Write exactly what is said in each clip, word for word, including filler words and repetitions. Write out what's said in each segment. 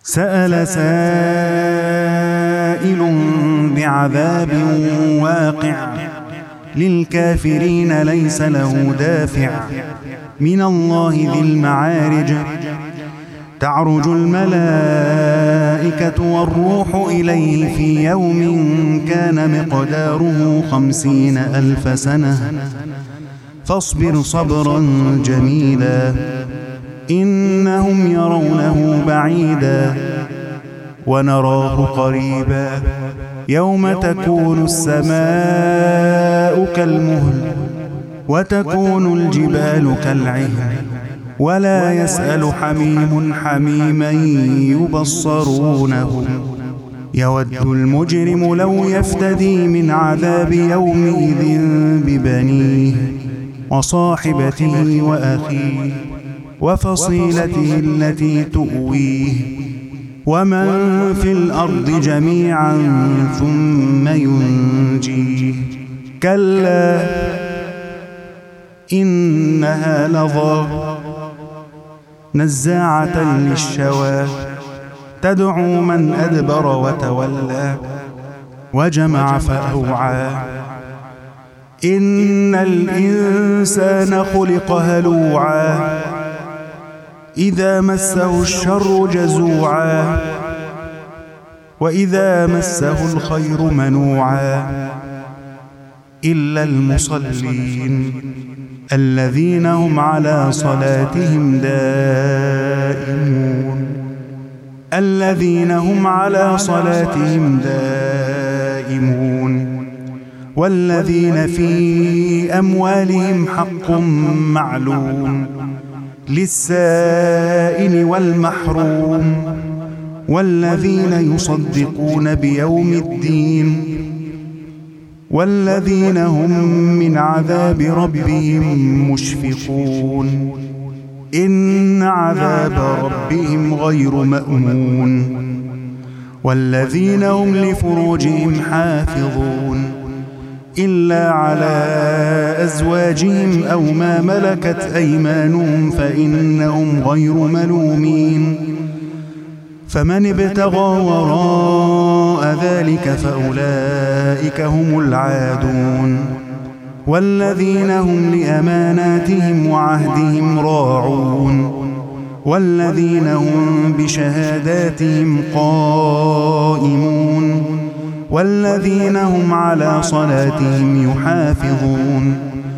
سأل سائل بعذاب واقع للكافرين ليس له دافع من الله ذي المعارج تعرج الملائكة والروح إليه في يوم كان مقداره خمسين ألف سنة فاصبر صبرا جميلا إنهم يرونه بعيدا ونراه قريبا يوم تكون السماء كالمهل وتكون الجبال كالعهن ولا يسأل حميم حميما يبصرونهم يود المجرم لو يفتدي من عذاب يومئذ ببنيه وصاحبته وأخيه وفصيلته التي تؤويه ومن في الأرض جميعا ثم ينجيه كلا إنها لظى نزاعة للشوى تدعو من أدبر وتولى وجمع فأوعى إن الإنسان خلق هلوعا إذا مسه الشر جزوعا وإذا مسه الخير منوعا إلا المصلين الذين هم على صلاتهم دائمون الذين هم على صلاتهم دائمون والذين في أموالهم حق معلوم للسائل والمحروم والذين يصدقون بيوم الدين والذين هم من عذاب ربهم مشفقون إن عذاب ربهم غير مأمون والذين هم لفروجهم حافظون إلا على أزواجهم أو ما ملكت أيمانهم فإنهم غير ملومين فمن ابتغى وراء ذلك فأولئك هم العادون والذين هم لأماناتهم وعهدهم راعون والذين هم بشهاداتهم قائمون والذين هم على صلاتهم يحافظون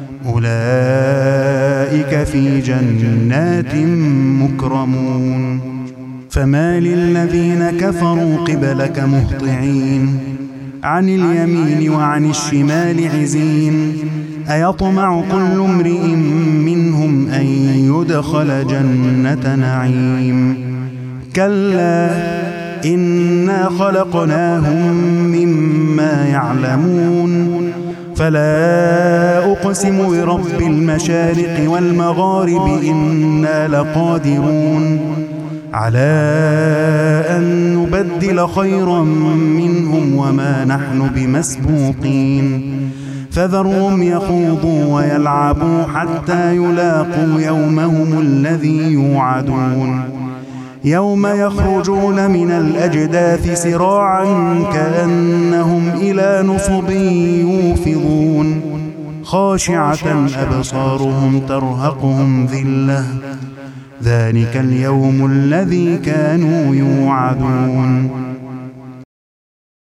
أولئك في جنات مكرمون فما للذين كفروا قبلك مهطعين عن اليمين وعن الشمال عزين أيطمع كل امرئ منهم أن يدخل جنة نعيم كلا إنا خلقناهم مما يعلمون فلا أقسم برب المشارق والمغارب إنا لقادرون على أن نبدل خيرا منهم وما نحن بمسبوقين فذرهم يخوضوا ويلعبوا حتى يلاقوا يومهم الذي يوعدون يوم يخرجون من الأجداث سراعا كأنهم إلى نصب يوفضون خاشعة أبصارهم ترهقهم ذلة ذلك اليوم الذي كانوا يوعدون